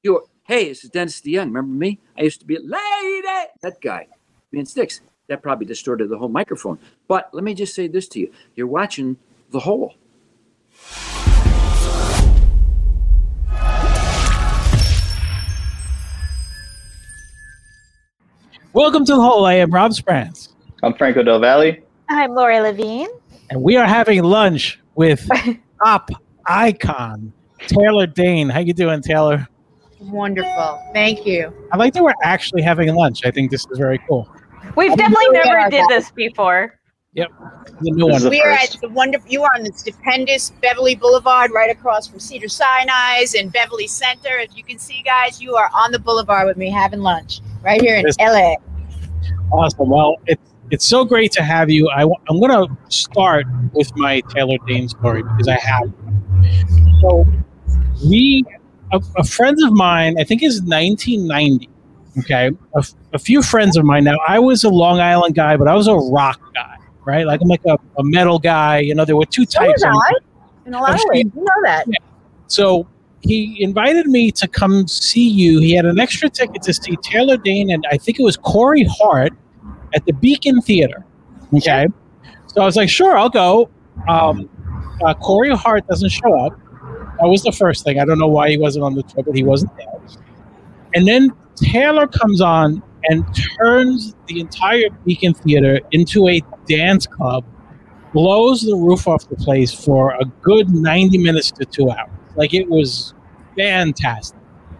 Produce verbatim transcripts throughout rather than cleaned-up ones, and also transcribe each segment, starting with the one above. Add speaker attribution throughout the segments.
Speaker 1: You were, hey, this is Dennis DeYoung. Remember me? I used to be a lady. That guy, me and Sticks. That probably distorted the whole microphone. But let me just say this to you. You're watching The Hole.
Speaker 2: Welcome to The Hole. I am Rob Sprance.
Speaker 3: I'm Franco Del Valle.
Speaker 4: I'm Lori Levine.
Speaker 2: And we are having lunch with pop icon Taylor Dayne. How you doing, Taylor?
Speaker 5: Wonderful. Thank you.
Speaker 2: I like that we're actually having lunch. I think this is very cool.
Speaker 4: We've definitely never did this before.
Speaker 2: Yep. The new one.
Speaker 5: We are at the wonderful. You are on the stupendous Beverly Boulevard, right across from Cedar Sinai's and Beverly Center. As you can see, guys, you are on the boulevard with me having lunch right here in L A.
Speaker 2: Awesome. Well, it's it's so great to have you. I, I'm going to start with my Taylor Dayne story because I have. So we, a, a friend of mine, I think is nineteen ninety. Okay, a, a few friends of mine. Now, I was a Long Island guy, but I was a rock guy, right? Like I'm like a, a metal guy. You know, there were two types.
Speaker 5: So was I, in a lot of ways. You know that.
Speaker 2: Yeah. So he invited me to come see you. He had an extra ticket to see Taylor Dayne and I think it was Corey Hart at the Beacon Theater. Okay, so I was like, sure, I'll go. Um, uh, Corey Hart doesn't show up. That was the first thing. I don't know why he wasn't on the tour, but he wasn't there. And then Taylor comes on and turns the entire Beacon Theater into a dance club, blows the roof off the place for a good ninety minutes to two hours. Like, it was fantastic.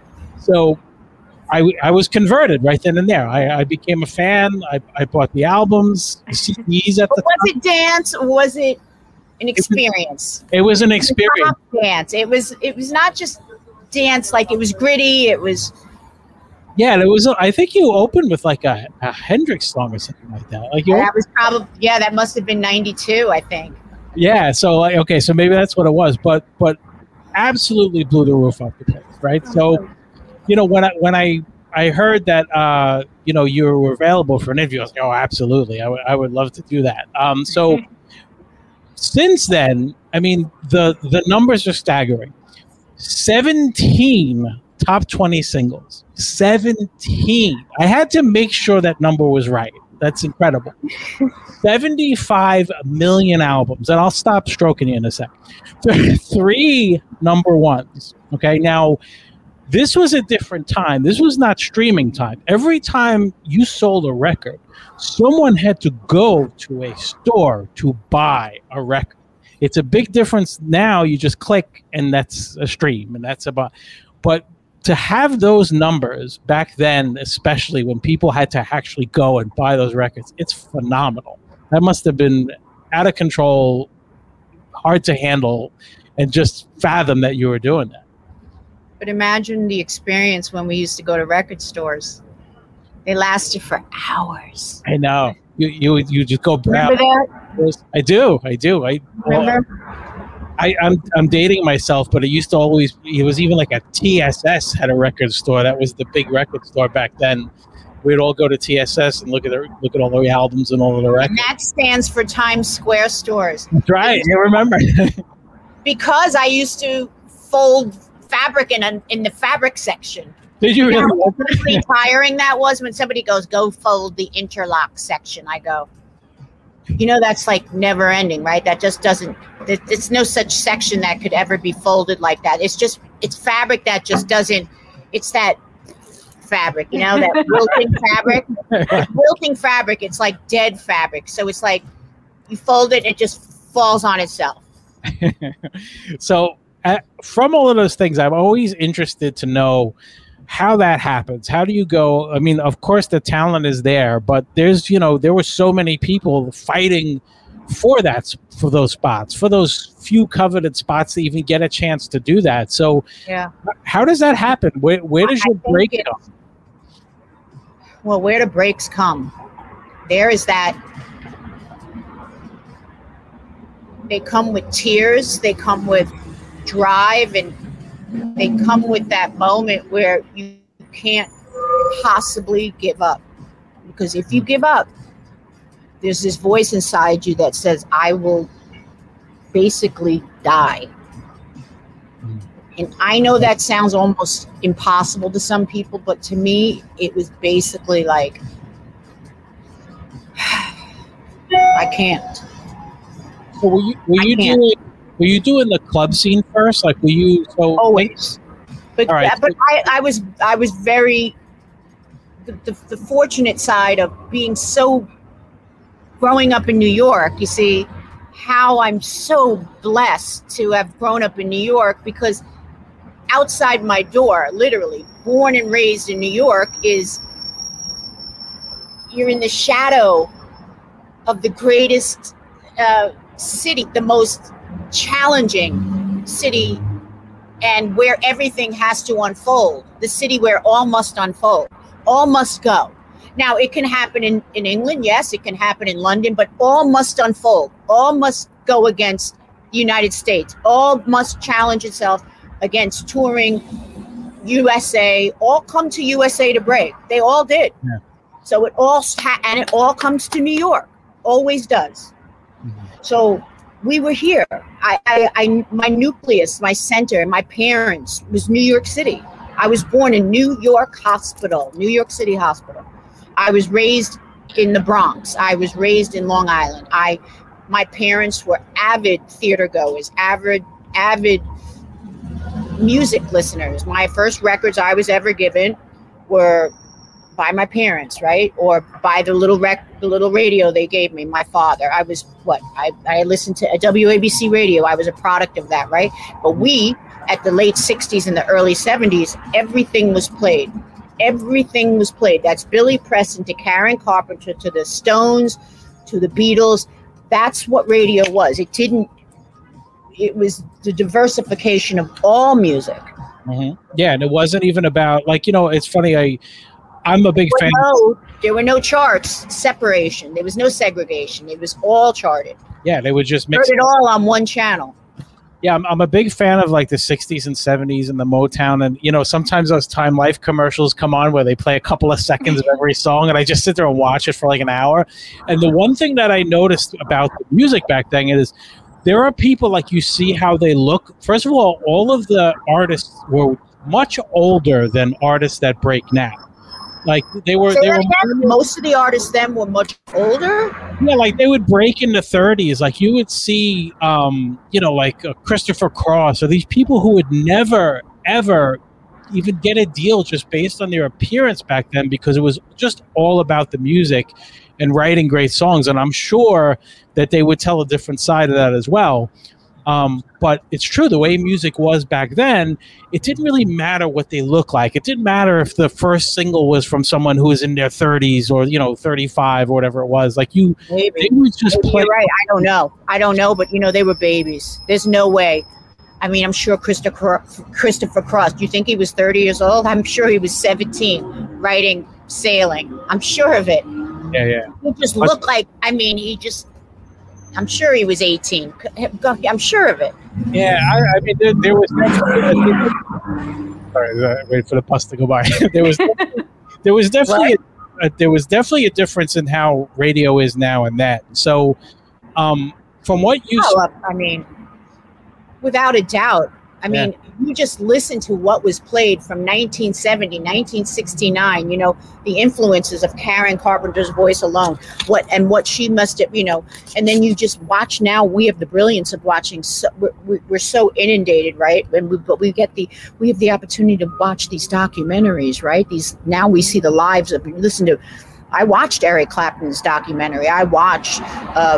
Speaker 2: So I, I was converted right then and there. I, I became a fan. I, I bought the albums, the C Ds at the
Speaker 5: was
Speaker 2: time.
Speaker 5: it dance or was it an experience?
Speaker 2: It was an experience.
Speaker 5: It was not dance. It was, it was not just dance, like it was gritty. It was...
Speaker 2: Yeah, it was. I think you opened with like a, a Hendrix song or something like that. Like you.
Speaker 5: That was probably yeah. That must have been ninety-two, I think.
Speaker 2: Yeah. So like, okay, so maybe that's what it was. But but absolutely blew the roof off the place, right? So, you know, when I when I I heard that uh, you know you were available for an interview, I was like, oh, absolutely, I would I would love to do that. Um, so since then, I mean, the the numbers are staggering. seventeen top twenty singles. seventeen. I had to make sure that number was right. That's incredible. seventy-five million albums. And I'll stop stroking you in a second. Three number ones. Okay, now, this was a different time. This was not streaming time. Every time you sold a record, someone had to go to a store to buy a record. It's a big difference now. You just click and that's a stream. And that's about... But to have those numbers back then, especially when people had to actually go and buy those records, it's phenomenal. That must have been out of control, hard to handle, and just fathom that you were doing that.
Speaker 5: But imagine the experience when we used to go to record stores. They lasted for hours.
Speaker 2: I know. You you you just go back.
Speaker 5: Remember that?
Speaker 2: I do. I do. I
Speaker 5: Remember?
Speaker 2: I, I'm I'm dating myself, but it used to always. It was even like a T S S had a record store. That was the big record store back then. We'd all go to T S S and look at the, look at all the albums and all of the records.
Speaker 5: And that stands for Times Square stores.
Speaker 2: That's right. You remember?
Speaker 5: Because I used to fold fabric in a, in the fabric section.
Speaker 2: Did you
Speaker 5: You know
Speaker 2: really?
Speaker 5: how incredibly tiring that was when somebody goes, "Go fold the interlock section." I go, you know, that's like never ending, right? That just doesn't, it's no such section that could ever be folded like that. It's just, it's fabric that just doesn't, it's that fabric, you know, that wilting fabric. It's wilting fabric, it's like dead fabric. So it's like you fold it, it just falls on itself.
Speaker 2: So uh, from all of those things, I'm always interested to know how that happens. How do you go? I mean, of course, the talent is there, but there's, you know, there were so many people fighting for that, for those spots, for those few coveted spots to even get a chance to do that. So,
Speaker 5: yeah,
Speaker 2: how does that happen? Where, where does your break
Speaker 5: it,
Speaker 2: come?
Speaker 5: Well, where do breaks come? There is that. They come with tears. They come with drive, and they come with that moment where you can't possibly give up. Because if you give up, there's this voice inside you that says, I will basically die. And I know that sounds almost impossible to some people, but to me, it was basically like, I can't.
Speaker 2: So were you were
Speaker 5: I
Speaker 2: you
Speaker 5: can't.
Speaker 2: doing were you doing the club scene first? Like were you so
Speaker 5: Always. But
Speaker 2: All right.
Speaker 5: but I, I was I was very the, the the fortunate side of being so growing up in New York. You see how I'm so blessed to have grown up in New York, because outside my door, literally born and raised in New York, is you're in the shadow of the greatest uh, city, the most challenging city, and where everything has to unfold, the city where all must unfold, all must go. Now, it can happen in, in England, yes, it can happen in London, but all must unfold, all must go against the United States, all must challenge itself against touring, U S A, all come to U S A to break. They all did.
Speaker 2: Yeah.
Speaker 5: So it all, and it all comes to New York, always does. Mm-hmm. So we were here. I, I, I, my nucleus, my center, my parents was New York City. I was born in New York Hospital, New York City Hospital. I was raised in the Bronx. I was raised in Long Island. I, my parents were avid theater goers, avid, avid music listeners. My first records I was ever given were by my parents, right? Or by the little rec, the little radio they gave me, my father. I was what? I, I listened to a W A B C radio. I was a product of that, right? But we, at the late sixties and the early seventies, everything was played. Everything was played. That's Billy Preston to Karen Carpenter to the Stones to the Beatles. That's what radio was. It didn't, it was the diversification of all music.
Speaker 2: Mm-hmm. Yeah, and it wasn't even about, like, you know, it's funny, I, I'm a big
Speaker 5: There
Speaker 2: fan.
Speaker 5: were no, there were no charts, separation. There was no segregation. It was all charted.
Speaker 2: Yeah, they would just
Speaker 5: Heard
Speaker 2: mix
Speaker 5: it all on one channel.
Speaker 2: Yeah, I'm, I'm a big fan of like the sixties and seventies and the Motown, and you know sometimes those Time Life commercials come on where they play a couple of seconds of every song, and I just sit there and watch it for like an hour. And the one thing that I noticed about the music back then is there are people, like, you see how they look. First of all, all of the artists were much older than artists that break now. Like they were,
Speaker 5: Say
Speaker 2: they
Speaker 5: that
Speaker 2: were
Speaker 5: again? Most of the artists then were much older.
Speaker 2: Yeah, like they would break in the thirties. Like you would see, um, you know, like uh, Christopher Cross, or these people who would never, ever even get a deal just based on their appearance back then, because it was just all about the music and writing great songs. And I'm sure that they would tell a different side of that as well. Um, but it's true, the way music was back then, it didn't really matter what they look like. It didn't matter if the first single was from someone who was in their thirties or, you know, thirty-five or whatever it was. Like you,
Speaker 5: Maybe.
Speaker 2: they would just
Speaker 5: Maybe
Speaker 2: play.
Speaker 5: You're right. I don't know. I don't know, but you know, they were babies. There's no way. I mean, I'm sure Christopher Christopher Cross. Do you think he was thirty years old? I'm sure he was seventeen, writing Sailing. I'm sure of it.
Speaker 2: Yeah, yeah.
Speaker 5: He just looked like. I mean, he just. I'm sure he was eighteen. I'm sure of it.
Speaker 2: Yeah, I, I mean, there, there was definitely. Sorry, uh, wait for the bus to go by. there was, there was definitely, a, a, there was definitely a difference in how radio is now and that. So, um, from what you,
Speaker 5: Oh, I mean, without a doubt. I mean, yeah. You just listen to what was played from nineteen seventy, nineteen sixty-nine, you know, the influences of Karen Carpenter's voice alone, what and what she must have, you know, and then you just watch now. We have the brilliance of watching. So, we're, we're so inundated, right? And we, but we get the, we have the opportunity to watch these documentaries, right? These, now we see the lives of, listen to, I watched Eric Clapton's documentary. I watched uh,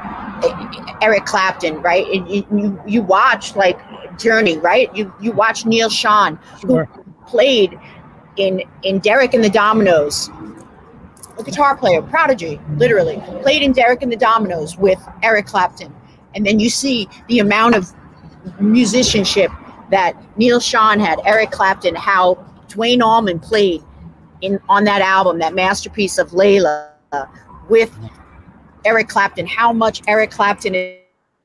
Speaker 5: Eric Clapton, right? And you, you, you watch like, Journey, right? You you watch Neil Schon,
Speaker 2: Sure.
Speaker 5: who played in in Derek and the Dominoes, a guitar player, prodigy, literally played in Derek and the Dominoes with Eric Clapton, and then you see the amount of musicianship that Neil Schon had, Eric Clapton, how Duane Allman played in on that album, that masterpiece of Layla, uh, with Eric Clapton, how much Eric Clapton is.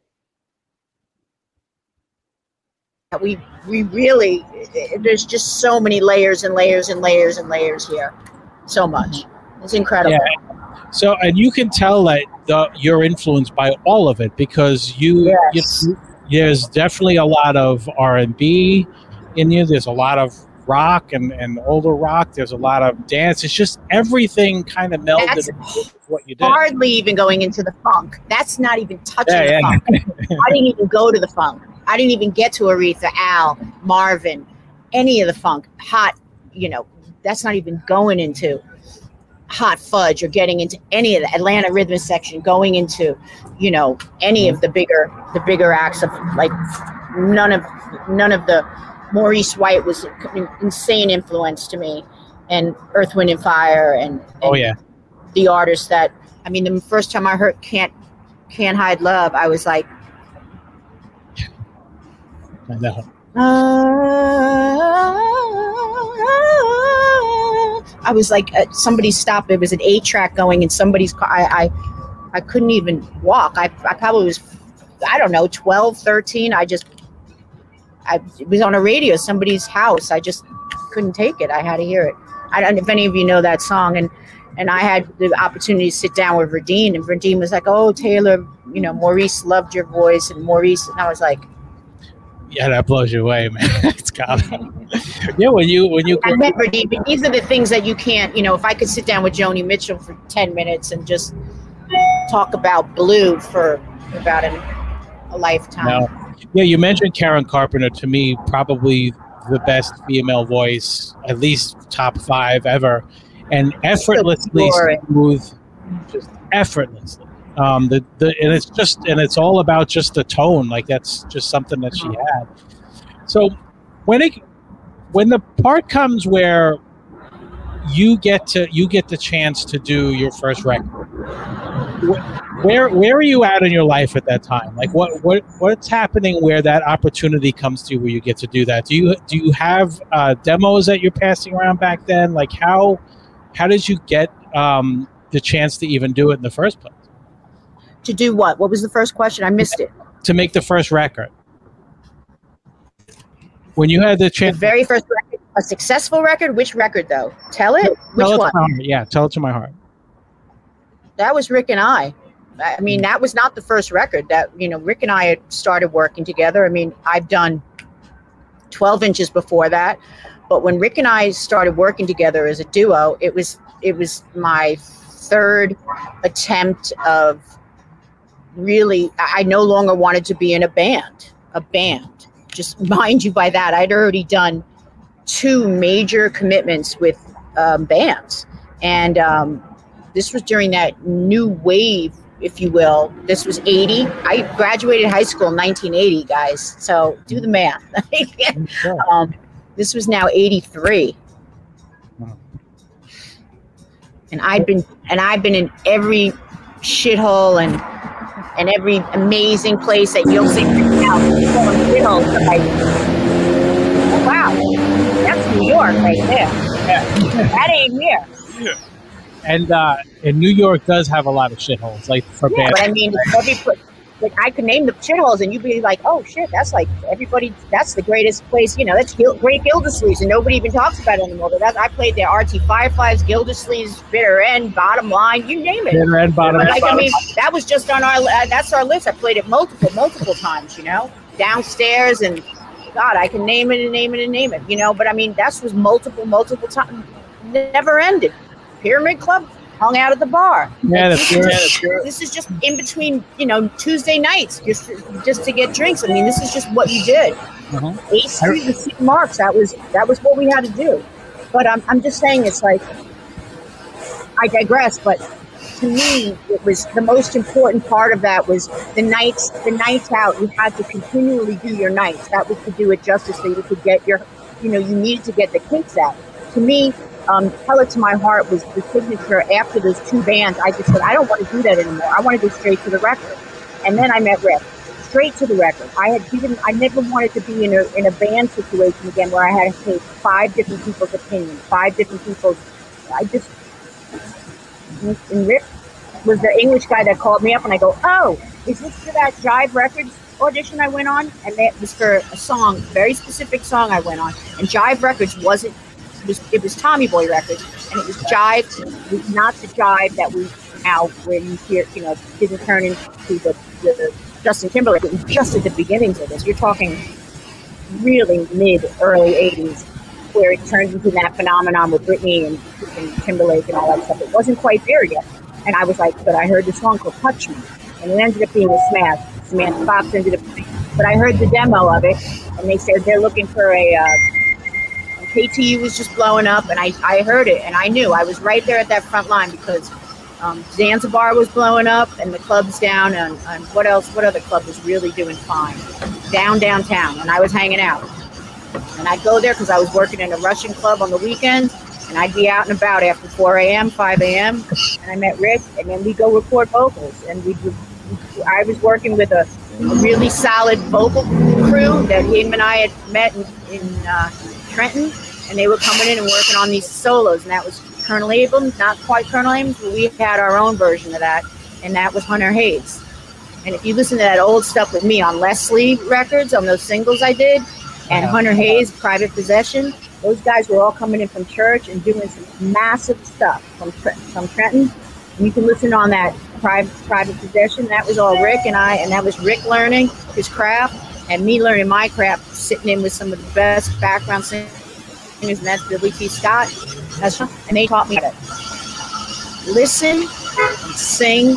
Speaker 5: We we really, there's just so many layers and layers and layers and layers here. So much. It's incredible.
Speaker 2: Yeah. So, and you can tell that the, you're influenced by all of it, because you,
Speaker 5: Yes.
Speaker 2: you there's definitely a lot of R and B, in you. There's a lot of rock and, and older rock. There's a lot of dance. It's just everything kind of melded
Speaker 5: That's
Speaker 2: into what you did.
Speaker 5: Hardly even going into the funk. That's not even touching
Speaker 2: Yeah,
Speaker 5: the
Speaker 2: yeah.
Speaker 5: funk. I didn't even go to the funk. I didn't even get to Aretha, Al, Marvin, any of the funk. Hot, you know, that's not even going into Hot Fudge or getting into any of the Atlanta Rhythm Section, going into, you know, any of the bigger the bigger acts of like none of none of the Maurice White was an insane influence to me, and Earth, Wind and Fire, and, and
Speaker 2: Oh yeah.
Speaker 5: the artists that I mean, the first time I heard Can't Can't Hide Love, I was like,
Speaker 2: I know.
Speaker 5: I was like, uh, somebody stopped. It was an eight track going in somebody's car. I, I, I couldn't even walk. I, I probably was, I don't know, twelve, thirteen. I just, I it was on a radio, somebody's house. I just couldn't take it. I had to hear it. I don't know if any of you know that song. And, and I had the opportunity to sit down with Verdine, and Verdine was like, oh, Taylor, you know, Maurice loved your voice. And Maurice, and I was like,
Speaker 2: Yeah, that blows you away, man. It's got yeah, when you when you
Speaker 5: I remember these, these are the things that you can't, you know, if I could sit down with Joni Mitchell for ten minutes and just talk about Blue for about an, a lifetime.
Speaker 2: No. Yeah, you mentioned Karen Carpenter. To me, probably the best female voice, at least top five ever, and effortlessly
Speaker 5: Glory.
Speaker 2: smooth, just effortlessly. Um, the, the and it's just and it's all about just the tone. Like that's just something that she had. So when it when the part comes where you get to you get the chance to do your first record, wh- where where are you at in your life at that time? Like what what what's happening where that opportunity comes to you where you get to do that? Do you do you have uh, demos that you're passing around back then? Like how how did you get um, the chance to even do it in the first place?
Speaker 5: To do what? What was the first question? I missed it.
Speaker 2: To make the first record. When you had the
Speaker 5: The
Speaker 2: chance.
Speaker 5: very first record, a successful record? Which record, though? Tell it? Which
Speaker 2: tell it
Speaker 5: one?
Speaker 2: to my heart. Yeah, tell it to my heart.
Speaker 5: That was Rick and I. I mean, that was not the first record. That, you know, Rick and I had started working together. I mean, I've done twelve inches before that. But when Rick and I started working together as a duo, it was it was my third attempt of really, I no longer wanted to be in a band, a band. Just mind you by that, I'd already done two major commitments with um, bands. And um, this was during that new wave, if you will. This was eighty. I graduated high school in nineteen eighty, guys. So do the math. um, this was now eighty-three. And I'd been, and I've been in every shithole and and every amazing place that you'll see now. Like, wow, that's New York right there.
Speaker 2: Yeah.
Speaker 5: That ain't here.
Speaker 2: Yeah. And uh, and New York does have a lot of shitholes, like for
Speaker 5: Yeah,
Speaker 2: bands.
Speaker 5: but I mean, every pla- like I could name the shitholes, and you'd be like, "Oh shit, that's like everybody. That's the greatest place. You know, that's Gil- Great Gildersleeves, and nobody even talks about it anymore." But that, I played there, R T Fireflies, Gildersleeves, Bitter End, Bottom Line, you name it.
Speaker 2: Bitter End, Bottom
Speaker 5: But
Speaker 2: Line.
Speaker 5: like, I mean, that was just on our. Uh, that's our list. I played it multiple, multiple times. You know, downstairs, and God, I can name it and name it and name it. You know, but I mean, that was multiple, multiple times. Never ended. Pyramid Club. Hung out at the bar.
Speaker 2: Yeah,
Speaker 5: Like,
Speaker 2: that's
Speaker 5: this, is
Speaker 2: right.
Speaker 5: just, this is just in between, you know, Tuesday nights, just just to get drinks. I mean, this is just what you did.
Speaker 2: Uh-huh.
Speaker 5: Eighth Street and Saint Mark's. That was that was what we had to do. But I'm I'm just saying, it's like, I digress. But to me, it was the most important part of that was the nights the nights out. You had to continually do your nights. That was to do it justice, so you could get your, you know, you needed to get the kinks out. To me. Um, Tell It to My Heart was the signature. After those two bands, I just said, I don't want to do that anymore. I want to go straight to the record. And then I met Rick. Straight to the record. I had given, I never wanted to be in a in a band situation again where I had to take five different people's opinions, five different people's. I just, and Rick was the English guy that called me up, and I go, oh, is this for that Jive Records audition I went on? And that was for a song, very specific song I went on. And Jive Records wasn't. It was, it was Tommy Boy Records, and it was Jive, not the Jive that we now, where you hear, you know, didn't turn into the, the Justin Timberlake. It was just at the beginnings of this. You're talking really mid, early eighties, where it turned into that phenomenon with Britney and, and Timberlake and all that stuff. It wasn't quite there yet. And I was like, but I heard the song called Touch Me. And it ended up being a smash. Samantha Fox ended up being, but I heard the demo of it, and they said they're looking for a, uh, K T U was just blowing up, and I, I heard it, and I knew. I was right there at that front line because um, Zanzibar was blowing up, and the clubs down, and, and what else, what other club was really doing fine? Down, downtown, and I was hanging out. And I'd go there because I was working in a Russian club on the weekends, and I'd be out and about after four a.m., five a.m., and I met Rick, and then we'd go record vocals. And we I was working with a, a really solid vocal crew that him and I had met in, in uh, Trenton, and they were coming in and working on these solos, and that was Colonel Abrams, not quite Colonel Abrams, but we had our own version of that, and that was Hunter Hayes. And if you listen to that old stuff with me on Leslie Records, on those singles I did, and Hunter Hayes, Private Possession, those guys were all coming in from church and doing some massive stuff from from Trenton. And you can listen on that Private Private Possession. That was all Rick and I, and that was Rick learning his craft, and me learning my craft, sitting in with some of the best background singers, and that's Billy T. Scott. That's, and they taught me how to listen and sing.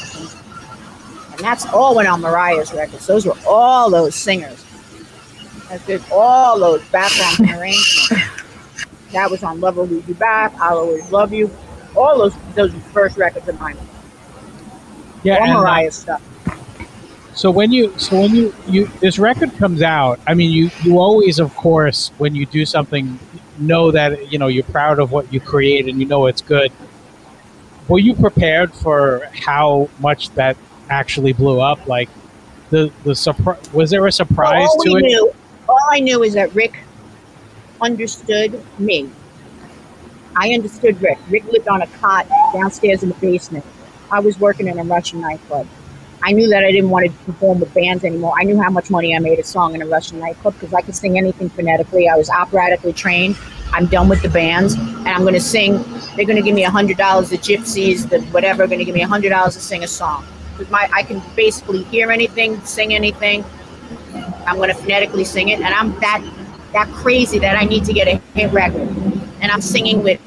Speaker 5: And that's all went on Mariah's records. Those were all those singers. I did all those background arrangements. That was on Love Will Lead You Back, I'll Always Love You. All those those first records of mine.
Speaker 2: Yeah,
Speaker 5: all
Speaker 2: and,
Speaker 5: Mariah's
Speaker 2: uh,
Speaker 5: stuff.
Speaker 2: So when you so when you, you this record comes out, I mean you you always, of course, when you do something, know that you know you're proud of what you create and you know it's good. Were you prepared for how much that actually blew up? Like the the surprise, was there a surprise
Speaker 5: well, all
Speaker 2: to
Speaker 5: we
Speaker 2: it?
Speaker 5: Knew, all I knew is that Rick understood me. I understood Rick. Rick lived on a cot downstairs in the basement. I was working in a Russian nightclub. I knew that I didn't want to perform with bands anymore. I knew how much money I made a song in a Russian nightclub because I could sing anything phonetically. I was operatically trained. I'm done with the bands, and I'm going to sing. They're going to give me one hundred dollars, the gypsies, the whatever, are going to give me one hundred dollars to sing a song. Because my, I can basically hear anything, sing anything. I'm going to phonetically sing it, and I'm that that crazy that I need to get a hit record. And I'm singing with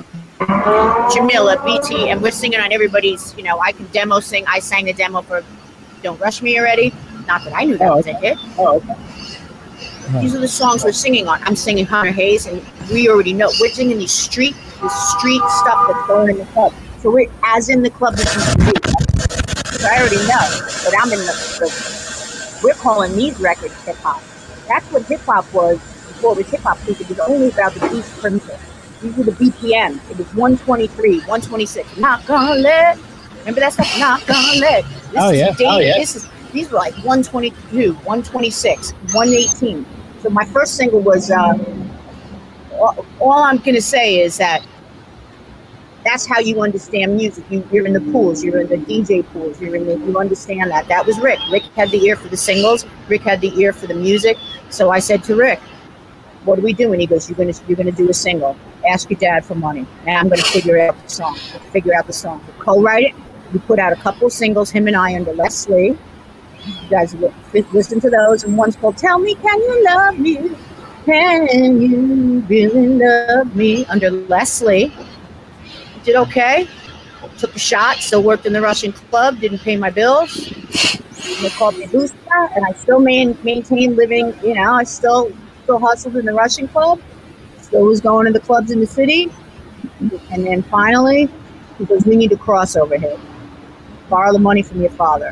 Speaker 5: Jamila, B T, and we're singing on everybody's, you know, I can demo sing. I sang the demo for Don't Rush Me Already. Not that I knew that oh, was a hit. Oh, okay. Uh-huh. These are the songs we're singing on. I'm singing Hunter Hayes, and we already know. We're singing these street, this street stuff that's going in the club. So we're as in the club as you can be. So I already know, but I'm in the, the we're calling these records hip-hop. That's what hip-hop was before it was hip-hop, because it was only about the beat princess. These were the B P M. It was one twenty-three, one twenty-six. Not gonna let. Remember that stuff? Not gonna let. This
Speaker 2: oh,
Speaker 5: is
Speaker 2: yeah.
Speaker 5: David,
Speaker 2: oh, yeah.
Speaker 5: This is, these were like one twenty-two, one twenty-six, one eighteen. So my first single was, uh, all, all I'm going to say is that that's how you understand music. You, you're in the pools, you're in the D J pools, you're in the, you understand that. That was Rick. Rick had the ear for the singles. Rick had the ear for the music. So I said to Rick, what are we doing? He goes, you're going to you're going to do a single. Ask your dad for money. And I'm going to figure out the song. Figure out the song. We co-write it. We put out a couple of singles, him and I, under Leslie. You guys listen to those. And one's called Tell Me, Can You Love Me? Can You Really Love Me? Under Leslie. Did okay. Took a shot. Still worked in the Russian club. Didn't pay my bills. They called me Busta. And I still main, maintained living, you know, I still... still hustled in the Russian club, still was going to the clubs in the city, and then finally, he goes, we need a crossover hit. Borrow the money from your father.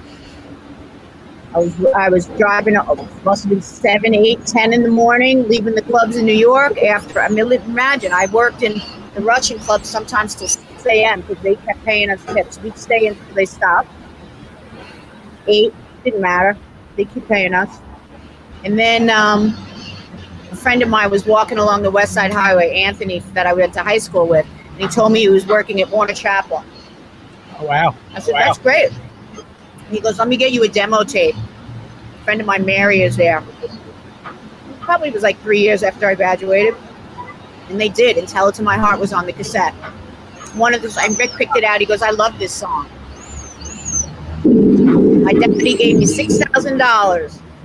Speaker 5: I was I was driving, up, must have been seven, eight, ten in the morning, leaving the clubs in New York after, I mean, imagine, I worked in the Russian clubs sometimes till six a.m. because they kept paying us tips. We'd stay in until they stopped. Eight, didn't matter. They keep paying us. And then, um, a friend of mine was walking along the West Side Highway, Anthony, that I went to high school with, and he told me he was working at Warner Chappell.
Speaker 2: Oh, wow.
Speaker 5: I said,
Speaker 2: wow.
Speaker 5: That's great. He goes, let me get you a demo tape. A friend of mine, Mary, is there. Probably was like three years after I graduated. And they did, and Tell It To My Heart was on the cassette. One of the, and Rick picked it out. He goes, I love this song. My deputy gave me six thousand dollars.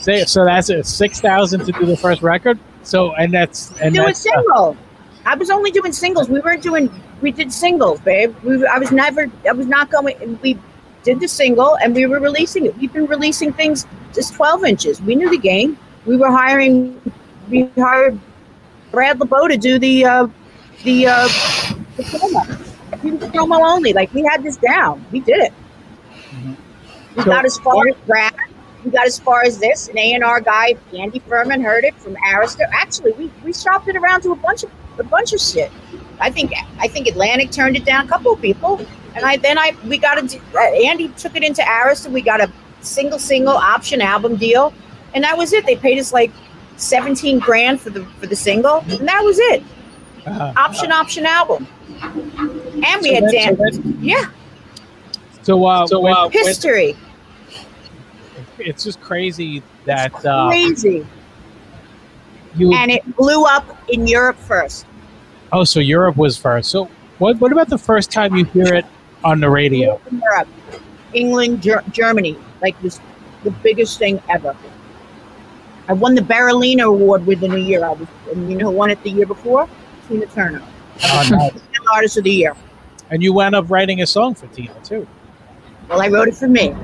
Speaker 2: Say, so that's it. Six thousand to do the first record. So and that's and
Speaker 5: Do a
Speaker 2: that's, uh,
Speaker 5: single. I was only doing singles. We weren't doing. We did singles, babe. We, I was never. I was not going. We did the single, and we were releasing it. We've been releasing things just twelve inches. We knew the game. We were hiring. We hired Brad LeBeau to do the uh, the uh, the promo. We did the promo only. Like we had this down. We did it.
Speaker 2: Mm-hmm.
Speaker 5: We
Speaker 2: So,
Speaker 5: got as far
Speaker 2: what-
Speaker 5: as Brad. We got as far as this. An A and R guy, Andy Furman, heard it from Arista. Actually, we, we shopped it around to a bunch of a bunch of shit. I think I think Atlantic turned it down. A couple of people, and I then I we got a uh, Andy took it into Arista. We got a single single option album deal, and that was it. They paid us like seventeen grand for the for the single, and that was it.
Speaker 2: uh,
Speaker 5: Option option album, and we
Speaker 2: So
Speaker 5: had
Speaker 2: that-
Speaker 5: Dan.
Speaker 2: so that-
Speaker 5: yeah,
Speaker 2: So, uh,
Speaker 3: So,
Speaker 2: when-
Speaker 3: uh,
Speaker 5: history,
Speaker 2: it's just crazy that uh,
Speaker 5: crazy,
Speaker 2: you.
Speaker 5: and it blew up in Europe first.
Speaker 2: Oh, so Europe was first. So, what? What about the first time you hear it on the radio?
Speaker 5: Europe, England, Ger- Germany, like was the biggest thing ever. I won the Berliner Award within a year. I was, and you know who won it the year before? Tina Turner,
Speaker 2: Oh, nice.
Speaker 5: Female Artist of the Year.
Speaker 2: And you wound up writing a song for Tina too.
Speaker 5: Well, I wrote it for me.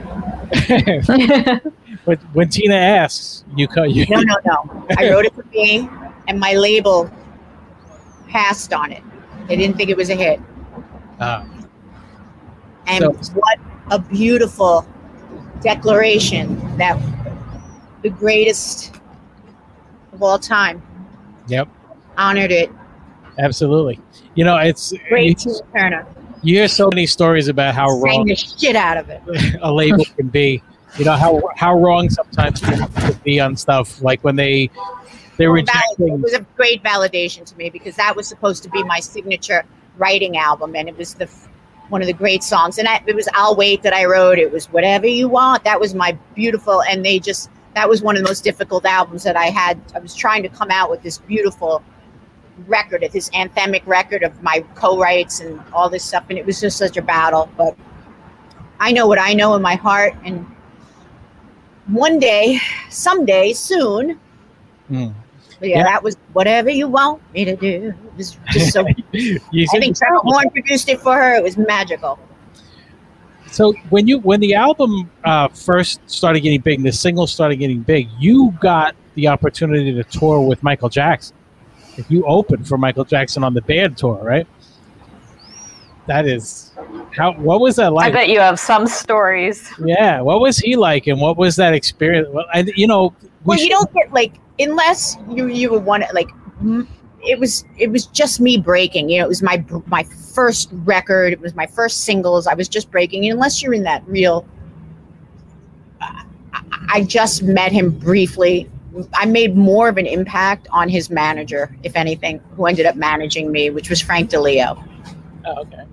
Speaker 2: But when Tina asks, you cut you.
Speaker 5: No, no, no. I wrote it for me, and my label passed on it. They didn't think it was a hit.
Speaker 2: Uh,
Speaker 5: And
Speaker 2: So-
Speaker 5: what a beautiful declaration that the greatest of all time
Speaker 2: yep,
Speaker 5: honored it.
Speaker 2: absolutely. You know, it's
Speaker 5: Great
Speaker 2: you,
Speaker 5: Tina Turner.
Speaker 2: you hear so many stories about how
Speaker 5: Sang
Speaker 2: wrong
Speaker 5: the shit out of it.
Speaker 2: a label can be. You know how how wrong sometimes people can be on stuff like when they they
Speaker 5: Valid-
Speaker 2: rejecting.
Speaker 5: It was a great validation to me because that was supposed to be my signature writing album, and it was the f- one of the great songs. And I, it was "I'll Wait" that I wrote. It was "Whatever You Want." That was my beautiful, and they just that was one of the most difficult albums that I had. I was trying to come out with this beautiful record, this anthemic record of my co-writes and all this stuff, and it was just such a battle. But I know what I know in my heart, and one day, someday, soon.
Speaker 2: Mm.
Speaker 5: But yeah,
Speaker 2: Yeah.
Speaker 5: that was "Whatever You Want Me to Do." It was just so.
Speaker 2: You
Speaker 5: I
Speaker 2: said-
Speaker 5: think Trevor Horn produced it for her. It was magical.
Speaker 2: So when you when the album uh, first started getting big, the single started getting big, you got the opportunity to tour with Michael Jackson. You opened for Michael Jackson on the band tour, right? That is how. What was that
Speaker 4: I
Speaker 2: like?
Speaker 4: bet you have some stories.
Speaker 2: Yeah, what was he like, and what was that experience? Well, I, you know, we
Speaker 5: Well, you
Speaker 2: should-
Speaker 5: don't get like unless you you would want it like. mm, It was it was just me breaking. You know, it was my my first record. It was my first singles. I was just breaking. And unless you're in that real. I, I just met him briefly. I made more of an impact on his manager, if anything, who ended up managing me, which was Frank DeLeo.
Speaker 2: Oh, okay.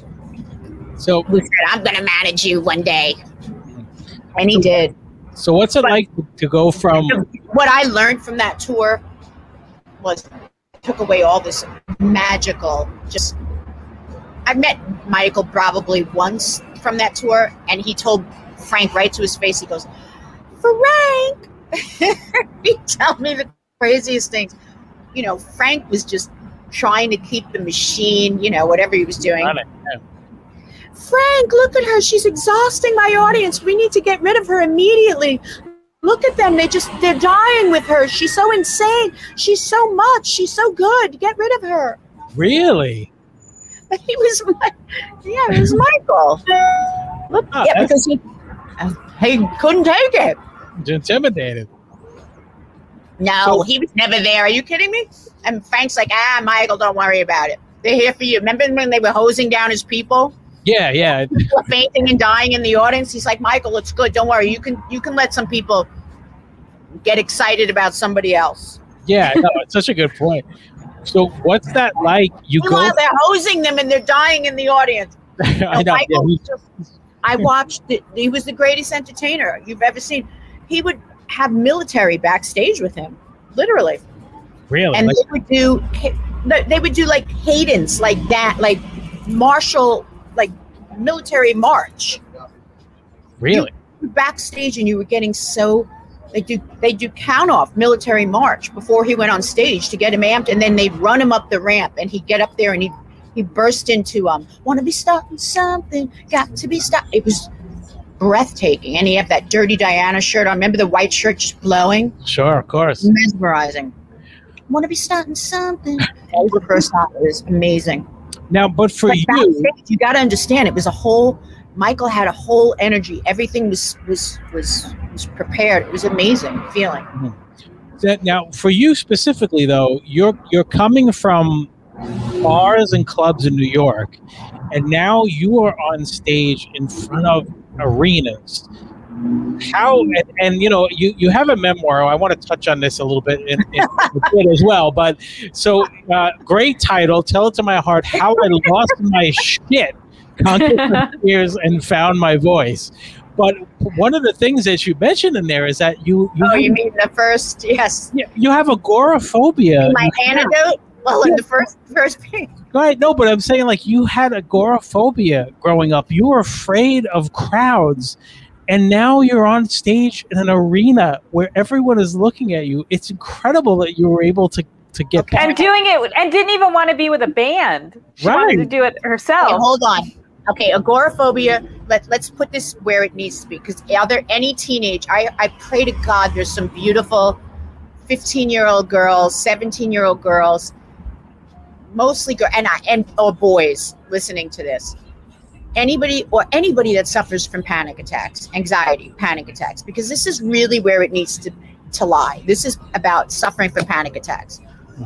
Speaker 2: So,
Speaker 5: Who said, "I'm going to manage you one day," and he did.
Speaker 2: so what's it
Speaker 5: But-
Speaker 2: like to go from?
Speaker 5: What I learned from that tour was took away all this magical. Just I met Michael probably once from that tour, and he told Frank right to his face. He goes, "Frank," he'd tell me the craziest things. You know, Frank was just trying to keep the machine. You know, whatever he was doing.
Speaker 2: Yeah.
Speaker 5: Frank, look at her. She's exhausting my audience. We need to get rid of her immediately. Look at them. They just, they're dying with her. She's so insane. She's so much. She's so good. Get rid of her.
Speaker 2: Really?
Speaker 5: He was, my, yeah, it was Michael. Look,
Speaker 2: Oh,
Speaker 5: yeah,
Speaker 2: that's-
Speaker 5: because he, he couldn't take it.
Speaker 2: Intimidated.
Speaker 5: No,
Speaker 2: So-
Speaker 5: he was never there. Are you kidding me? And Frank's like, ah, Michael, don't worry about it. They're here for you. Remember when they were hosing down his people?
Speaker 2: Yeah, yeah.
Speaker 5: People were fainting and dying in the audience. He's like, Michael, it's good. Don't worry. You can you can let some people get excited about somebody else.
Speaker 2: Yeah, no, it's such a good point. So what's that like? You go.
Speaker 5: Meanwhile, they're hosing them and they're dying in the audience.
Speaker 2: I
Speaker 5: You know,
Speaker 2: know. Yeah,
Speaker 5: Michael
Speaker 2: he-
Speaker 5: was just- I watched it. He was the greatest entertainer you've ever seen. He would have military backstage with him, literally.
Speaker 2: really?
Speaker 5: And
Speaker 2: Like,
Speaker 5: they would do they would do like cadence like that, like martial, like military march.
Speaker 2: really?
Speaker 5: Backstage, and you were getting so They do they do count off military march before he went on stage to get him amped, and then they'd run him up the ramp, and he'd get up there and he he burst into um want to be starting something, got to be stopped. It was breathtaking, and he had that Dirty Diana shirt on. Remember the white shirt just blowing?
Speaker 2: Sure, of course.
Speaker 5: Mesmerizing. Want to be starting something. That was the first time. It was amazing.
Speaker 2: Now, but for
Speaker 5: But
Speaker 2: you,
Speaker 5: backstage, you got to understand, it was a whole. Michael had a whole energy. Everything was was was was prepared. It was amazing feeling.
Speaker 2: that now for you specifically though, you're you're coming from bars and clubs in New York, and now you are on stage in front of arenas. How and, and you know you, you have a memoir. I want to touch on this a little bit in, in a bit as well. But so uh, great title. Tell it to my heart. How I lost my shit, conquered my fears, and found my voice. But one of the things that you mentioned in there is that you you,
Speaker 5: Oh,
Speaker 2: have,
Speaker 5: you mean the first? Yes.
Speaker 2: you have agoraphobia.
Speaker 5: My antidote. Well, in
Speaker 2: Yeah.
Speaker 5: the first first page.
Speaker 2: Right, no, but I'm saying like you had agoraphobia growing up. You were afraid of crowds, and now you're on stage in an arena where everyone is looking at you. It's incredible that you were able to to get
Speaker 5: Okay.
Speaker 2: back.
Speaker 4: And doing it, and didn't even want to be with a band. She wanted to
Speaker 2: Right.
Speaker 4: do it herself.
Speaker 5: Okay, hold on. Okay, agoraphobia. Let let's put this where it needs to be. Because are there any teenage? I I pray to God there's some beautiful fifteen-year-old girls, seventeen-year-old girls, mostly girl and I and or boys listening to this. Anybody or anybody that suffers from panic attacks, anxiety, panic attacks, because this is really where it needs to to lie. This is about suffering from panic attacks.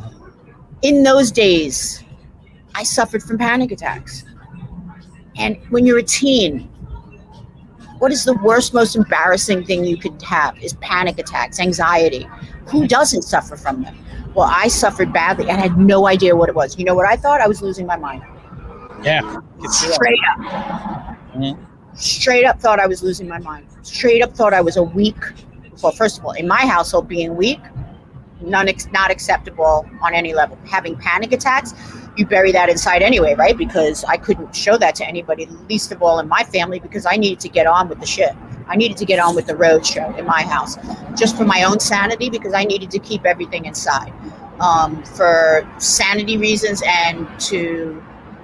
Speaker 5: In those days, I suffered from panic attacks. And when you're a teen, what is the worst, most embarrassing thing you could have is panic attacks, anxiety. Who doesn't suffer from them? Well, I suffered badly and had no idea what it was. You know what I thought? I was losing my mind.
Speaker 2: Yeah,
Speaker 5: Straight up.
Speaker 2: Mhm.
Speaker 5: Straight up thought I was losing my mind. Straight up thought I was a weak. Well, first of all, in my household, being weak, none, not acceptable on any level. Having panic attacks, you bury that inside anyway, right? Because I couldn't show that to anybody, least of all in my family, because I needed to get on with the shit. I needed to get on with the road show in my house, just for my own sanity, because I needed to keep everything inside, um, for sanity reasons, and to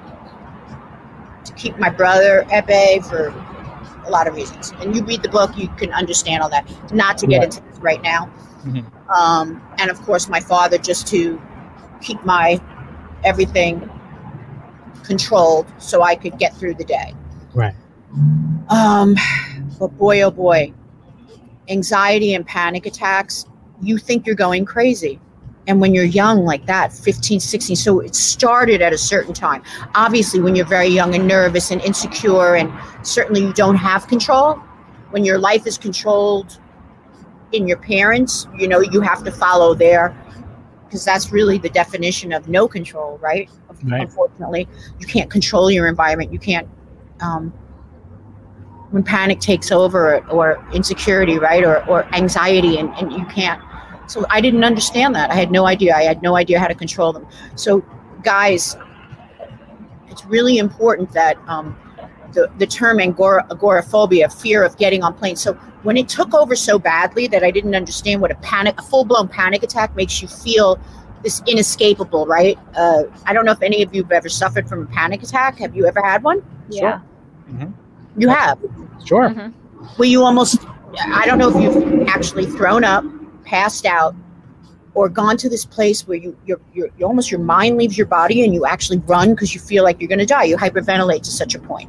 Speaker 5: to keep my brother at bay for a lot of reasons. And you read the book, you can understand all that. Not to get
Speaker 2: Right.
Speaker 5: into this right now.
Speaker 2: Mhm.
Speaker 5: Um, and of course, my father, just to keep my everything controlled so I could get through the day.
Speaker 2: Right.
Speaker 5: Um, but boy, oh boy, anxiety and panic attacks, you think you're going crazy. And when you're young like that, fifteen, sixteen, so it started at a certain time. Obviously, when you're very young and nervous and insecure, and certainly you don't have control, when your life is controlled in your parents, you know, you have to follow their, because that's really the definition of no control, right?
Speaker 2: Right.
Speaker 5: Unfortunately, you can't control your environment. You can't, um, when panic takes over, or, or insecurity, right? Or, or anxiety, and, and you can't. So I didn't understand that. I had no idea. I had no idea how to control them. So guys, it's really important that um, the, the term agora, agoraphobia, fear of getting on planes. So when it took over so badly that I didn't understand what a panic, a full-blown panic attack makes you feel this inescapable, right? Uh, I don't know if any of you have ever suffered from a panic attack. Have you ever had one?
Speaker 4: Yeah.
Speaker 2: Mhm.
Speaker 5: You have.
Speaker 2: Sure.
Speaker 4: Mhm.
Speaker 5: Well, you almost, I don't know if you've actually thrown up, passed out, or gone to this place where you, you're, you're, you almost, your mind leaves your body and you actually run because you feel like you're going to die. You hyperventilate to such a point.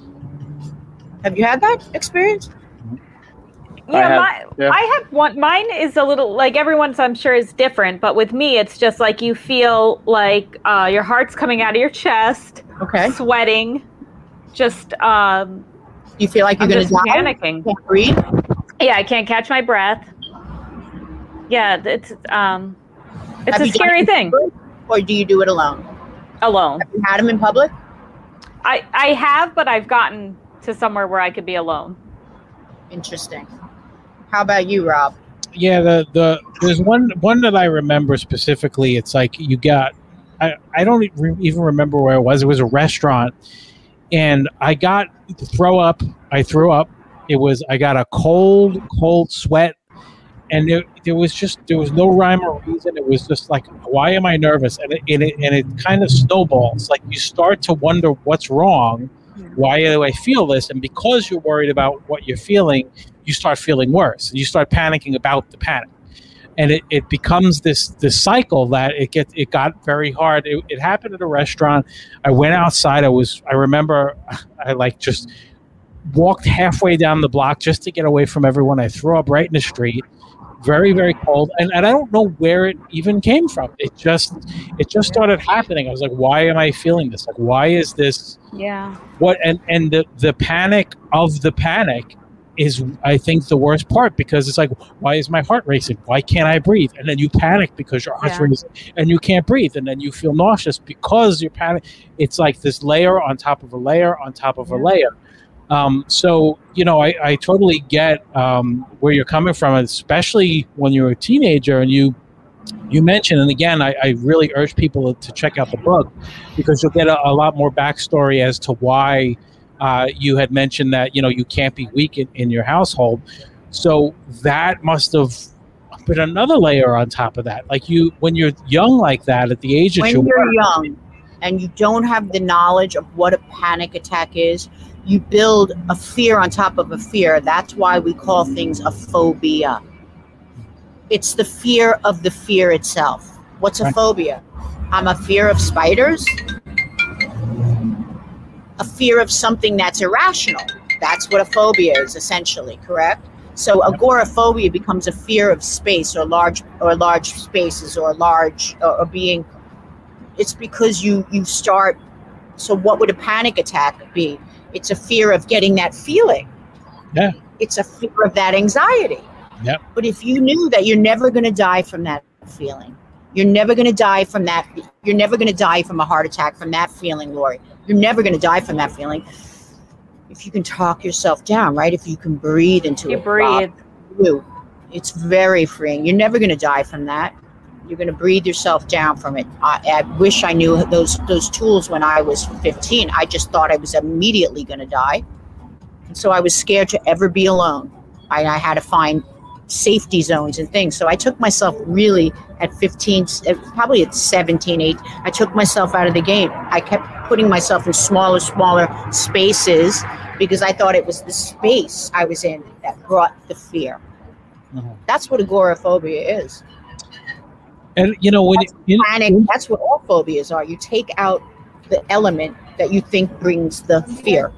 Speaker 5: Have you had that experience?
Speaker 4: Yeah,
Speaker 3: I have-
Speaker 4: my,
Speaker 3: yeah.
Speaker 4: I have one. Mine is a little like everyone's. I'm sure is different, but with me, it's just like you feel like uh, your heart's coming out of your chest,
Speaker 5: Okay.
Speaker 4: sweating, just um,
Speaker 5: You feel like you're
Speaker 4: I'm
Speaker 5: going to
Speaker 4: just
Speaker 5: die?
Speaker 4: panicking.
Speaker 5: Can't breathe?
Speaker 4: Yeah, I can't catch my breath. Yeah, it's um, it's
Speaker 5: Have
Speaker 4: a
Speaker 5: you done
Speaker 4: scary
Speaker 5: it in
Speaker 4: thing.
Speaker 5: public, or do you do it alone?
Speaker 4: Alone.
Speaker 5: Have you had them in public?
Speaker 4: I I have, but I've gotten to somewhere where I could be alone.
Speaker 5: Interesting. How about you, Rob?
Speaker 2: Yeah, the the there's one one that I remember specifically. It's like you got, I I don't re- even remember where it was. It was a restaurant, and I got to throw up. I threw up. It was I got a cold cold sweat, and there, there was just there was no rhyme or reason. It was just like, why am I nervous? And it, and it and it kind of snowballs. Like you start to wonder what's wrong. Why do I feel this? And because you're worried about what you're feeling, you start feeling worse. You start panicking about the panic. And it, it becomes this this cycle that it get it got very hard. It, it happened at a restaurant. I went outside. I was I remember I like just walked halfway down the block just to get away from everyone. I threw up right in the street. Very, very cold. And, and I don't know where it even came from. It just it just started happening. I was like, why am I feeling this? Like, why is this?
Speaker 4: Yeah.
Speaker 2: What and, and the, the panic of the panic is, I think, the worst part, because it's like, why is my heart racing? Why can't I breathe? And then you panic because your heart's
Speaker 4: Yeah.
Speaker 2: racing and you can't breathe. And then you feel nauseous because you're panic. It's like this layer on top of a layer on top of a layer. Um, so, you know, I, I totally get um, where you're coming from, especially when you're a teenager. And you you mentioned, and again, I, I really urge people to check out the book, because you'll get a, a lot more backstory as to why uh, you had mentioned that, you know, you can't be weak in, in your household. So that must have been another layer on top of that. Like you, when you're young like that, at the age that
Speaker 5: When
Speaker 2: you
Speaker 5: you're
Speaker 2: were,
Speaker 5: young and you don't have the knowledge of what a panic attack is, you build a fear on top of a fear. That's why we call things a phobia. It's the fear of the fear itself. What's a
Speaker 2: Right.
Speaker 5: phobia? I'm a fear of spiders. A fear of something that's irrational. That's what a phobia is, essentially, correct? So agoraphobia becomes a fear of space, or large or large spaces, or large or, or being. It's because you you start. So what would a panic attack be? It's a fear of getting that feeling.
Speaker 2: Yeah.
Speaker 5: It's a fear of that anxiety.
Speaker 2: Yep.
Speaker 5: But if you knew that you're never going to die from that feeling, you're never going to die from that. You're never going to die from a heart attack from that feeling, Lori. You're never going to die from that feeling. If you can talk yourself down, right? If you can breathe into
Speaker 4: You
Speaker 5: it.
Speaker 4: breathe.
Speaker 5: You. It's very freeing. You're never going to die from that. You're going to breathe yourself down from it. I, I wish I knew those those tools when I was fifteen. I just thought I was immediately going to die. And so I was scared to ever be alone. I, I had to find safety zones and things. So I took myself really at fifteen, probably at seventeen, eighteen, I took myself out of the game. I kept putting myself in smaller, smaller spaces because I thought it was the space I was in that brought the fear.
Speaker 2: Mhm.
Speaker 5: That's what agoraphobia is.
Speaker 2: And you know, when
Speaker 5: That's
Speaker 2: you,
Speaker 5: panic. That's what all phobias are. You take out the element that you think brings the fear.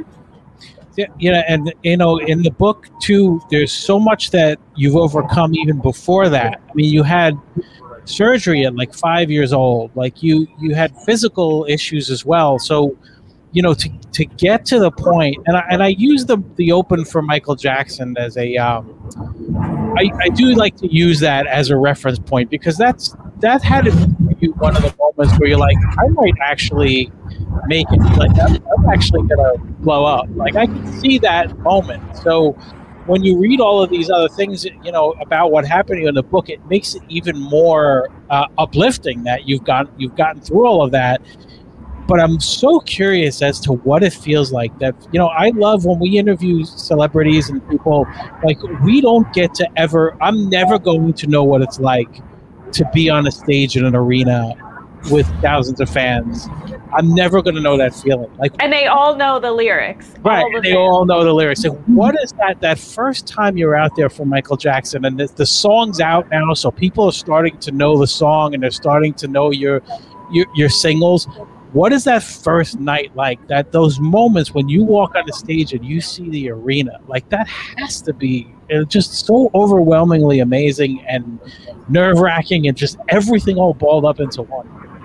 Speaker 2: Yeah, you know, and you know, in the book too, there's so much that you've overcome even before that. I mean, you had surgery at like five years old. Like you, you had physical issues as well. So, you know, to to get to the point, and I and I use the the open for Michael Jackson as a, um, I I do like to use that as a reference point, because that's that had to be one of the moments where you're like, I might actually make it. Like I'm, I'm actually gonna blow up. Like I can see that moment. So when you read all of these other things, you know, about what happened to you in the book, it makes it even more uh, uplifting that you've got you've gotten through all of that. But I'm so curious as to what it feels like. That, you know, I love when we interview celebrities and people, like, we don't get to ever, I'm never going to know what it's like to be on a stage in an arena with thousands of fans. I'm never going to know that feeling. Like,
Speaker 4: And they all know the lyrics.
Speaker 2: right,
Speaker 4: All the
Speaker 2: and they
Speaker 4: fans.
Speaker 2: all know the lyrics. So what is that, that first time you're out there for Michael Jackson, and the, the song's out now, so people are starting to know the song, and they're starting to know your, your, your singles. What is that first night like? That those moments when you walk on the stage and you see the arena, like that has to be just so overwhelmingly amazing and nerve-wracking, and just everything all balled up into one.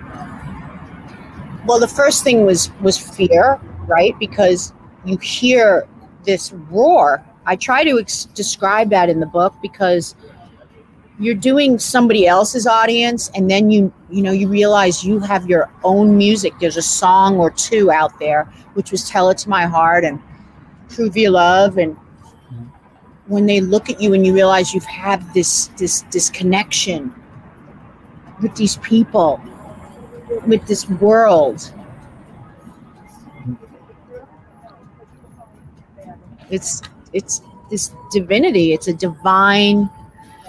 Speaker 5: Well, the first thing was was fear, right? Because you hear this roar. I try to ex- describe that in the book, because you're doing somebody else's audience, and then you you know you realize you have your own music. There's a song or two out there, which was "Tell It to My Heart" and "Prove Your Love," and when they look at you and you realize you've had this this this connection with these people, with this world, it's it's this divinity. It's a divine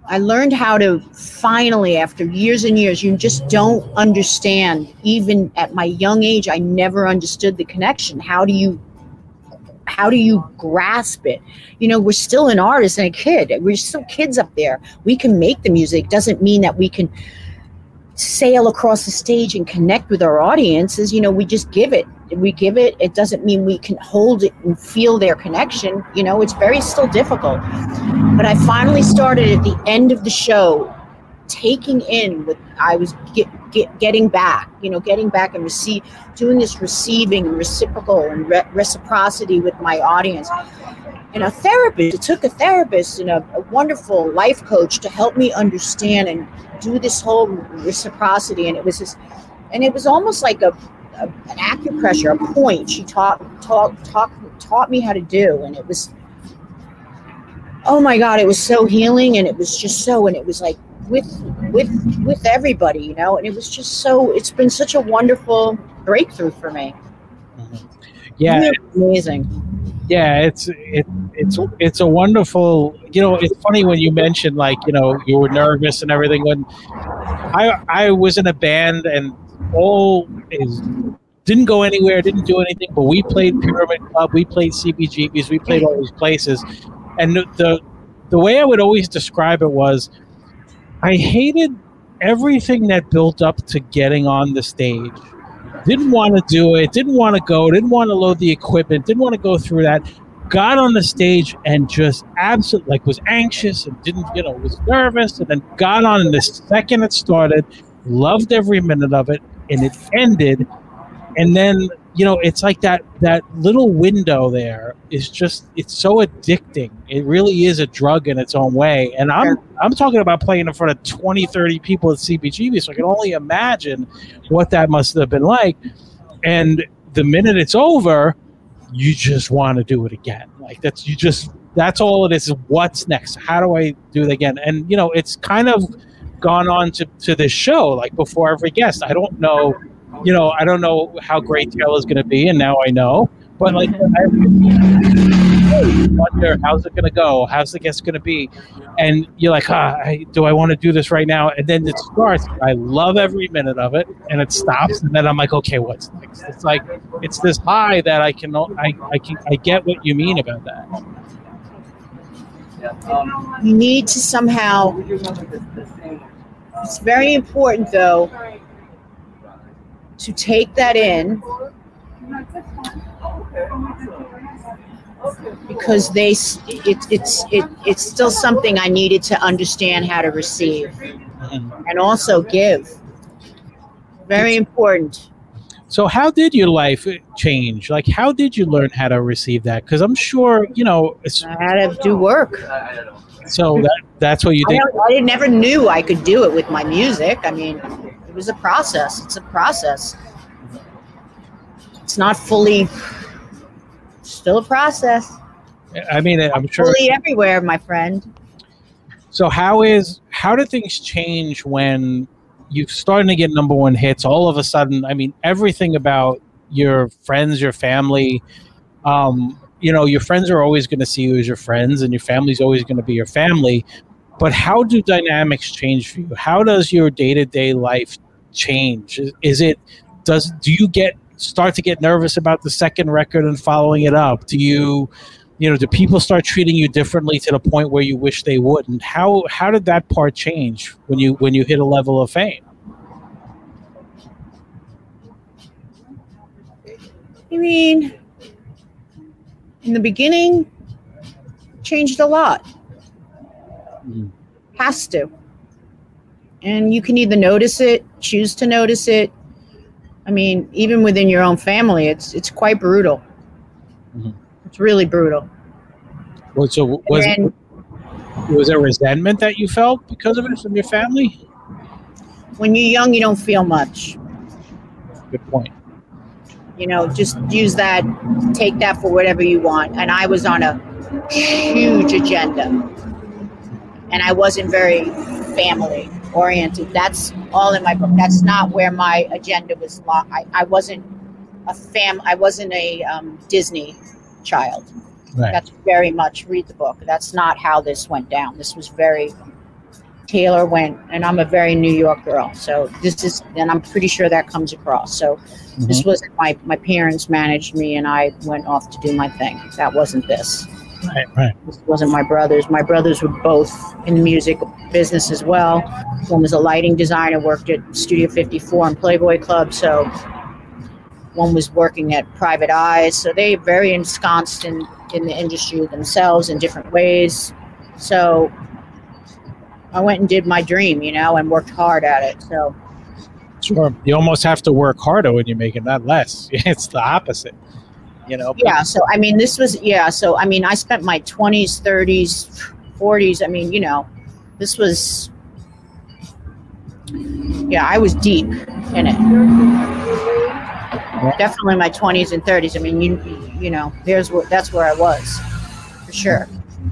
Speaker 5: I learned how to finally, after years and years, you just don't understand. Even at my young age, I never understood the connection. How do you, how do you grasp it? You know, we're still an artist and a kid. We're still kids up there. We can make the music. Doesn't mean that we can sail across the stage and connect with our audiences. You know, we just give it. We give it. It doesn't mean we can hold it and feel their connection. You know, it's very still difficult. But I finally started at the end of the show, taking in what I was get, get, getting back, you know, getting back and receive, doing this receiving and reciprocal and re- reciprocity with my audience. And a therapist, it took a therapist and a, a wonderful life coach to help me understand and do this whole reciprocity. And it was this, and it was almost like a, a an acupressure, a point she taught, taught, taught, taught me how to do. And it was, oh my God, it was so healing. And it was just so, and it was like with, with, with everybody, you know, and it was just so, it's been such a wonderful breakthrough for me.
Speaker 2: Yeah.
Speaker 5: Really amazing.
Speaker 2: Yeah, it's it, it's it's a wonderful. You know, it's funny when you mentioned like you know you were nervous and everything. When I I was in a band and all is didn't go anywhere, didn't do anything, but we played Pyramid Club, we played C B G B's, we played all these places, and the, the the way I would always describe it was, I hated everything that built up to getting on the stage. Didn't want to do it, didn't want to go, didn't want to load the equipment, didn't want to go through that. Got on the stage and just absolutely, like, was anxious and didn't, you know, was nervous, and then got on, and the second it started, loved every minute of it, and it ended. And then, you know, it's like that that little window there is just, it's so addicting. It really is a drug in its own way. And I'm I'm talking about playing in front of twenty, thirty people at C B G B, so I can only imagine what that must have been like. And the minute it's over, you just want to do it again. Like that's, you just, that's all it is. What's next? How do I do it again? And, you know, it's kind of gone on to, to this show, like before every guest. I don't know, you know, I don't know how great Taylor's going to be, and now I know. But like, I wonder how's it going to go? How's the guest going to be? And you're like, ah, I, do I want to do this right now? And then it starts. I love every minute of it, and it stops. And then I'm like, okay, what's next? It's like it's this high that I can, I, I can, I get what you mean about that.
Speaker 5: You need to somehow. It's very important, though, to take that in, because they it, it's it, it's still something I needed to understand how to receive and also give. Very important.
Speaker 2: So how did your life change? Like, how did you learn how to receive that? Because I'm sure, you know, it's,
Speaker 5: I had to do work.
Speaker 2: So that that's what you
Speaker 5: I,
Speaker 2: did.
Speaker 5: I never knew I could do it with my music. I mean, it was a process. It's a process. It's not fully, still a process.
Speaker 2: I mean, I'm sure.
Speaker 5: Fully everywhere, my friend.
Speaker 2: So how is, how do things change when you're starting to get number one hits all of a sudden? I mean, everything about your friends, your family, um, you know, your friends are always going to see you as your friends, and your family's always going to be your family. But how do dynamics change for you? How does your day-to-day life change? Is, is it, does, do you get, start to get nervous about the second record and following it up? Do you, you know, do people start treating you differently to the point where you wish they wouldn't? How, how did that part change when you, when you hit a level of fame?
Speaker 5: I mean, in the beginning, changed a lot. Mm. Has to. And you can either notice it, choose to notice it. I mean, even within your own family, it's it's quite brutal. Mm-hmm. It's really brutal.
Speaker 2: Well, so was then, it, was there resentment that you felt because of it from your family?
Speaker 5: When you're young, you don't feel much.
Speaker 2: Good point.
Speaker 5: You know, just use that, take that for whatever you want. And I was on a huge agenda. And I wasn't very family oriented. That's all in my book. That's not where my agenda was long. I, I wasn't a fam. I wasn't a um, Disney child.
Speaker 2: Right.
Speaker 5: That's very much, read the book. That's not how this went down. This was very, Taylor went, and I'm a very New York girl, so this is, and I'm pretty sure that comes across. So mm-hmm. This wasn't my, my parents managed me and I went off to do my thing. That wasn't this.
Speaker 2: Right, right.
Speaker 5: This wasn't my brothers. My brothers were both in the music business as well. One was a lighting designer, worked at Studio fifty-four and Playboy Club. So one was working at Private Eyes. So they were very ensconced in, in the industry themselves in different ways. So I went and did my dream, you know, and worked hard at it. So
Speaker 2: sure, you almost have to work harder when you're making that less. It's the opposite. You know,
Speaker 5: yeah. So, I mean, this was, yeah. So, I mean, I spent my twenties, thirties, forties. I mean, you know, this was, yeah, I was deep in it. Yeah. Definitely my twenties and thirties. I mean, you, you know, there's where, that's where I was for sure.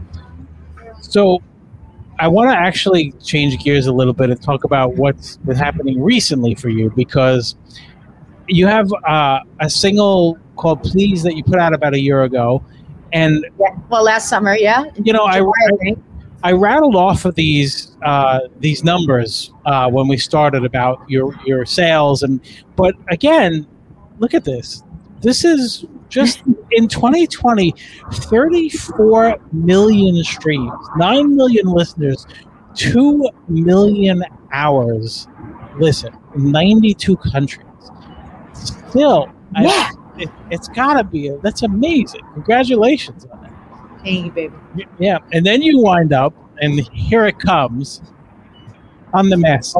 Speaker 2: So I want to actually change gears a little bit and talk about what's been happening recently for you, because you have uh, a single called Please that you put out about a year ago. And
Speaker 5: yeah. Well, last summer, yeah.
Speaker 2: You know, I, I, I rattled off of these uh, these numbers uh, when we started about your, your sales. and But again, look at this. This is just in twenty twenty, thirty-four million streams, nine million listeners, two million hours listen in ninety-two countries. Still,
Speaker 5: yeah.
Speaker 2: I, it, it's got to be, a, that's amazing. Congratulations on that.
Speaker 5: Thank you, baby.
Speaker 2: Yeah, and then you wind up, and here it comes, on The Masked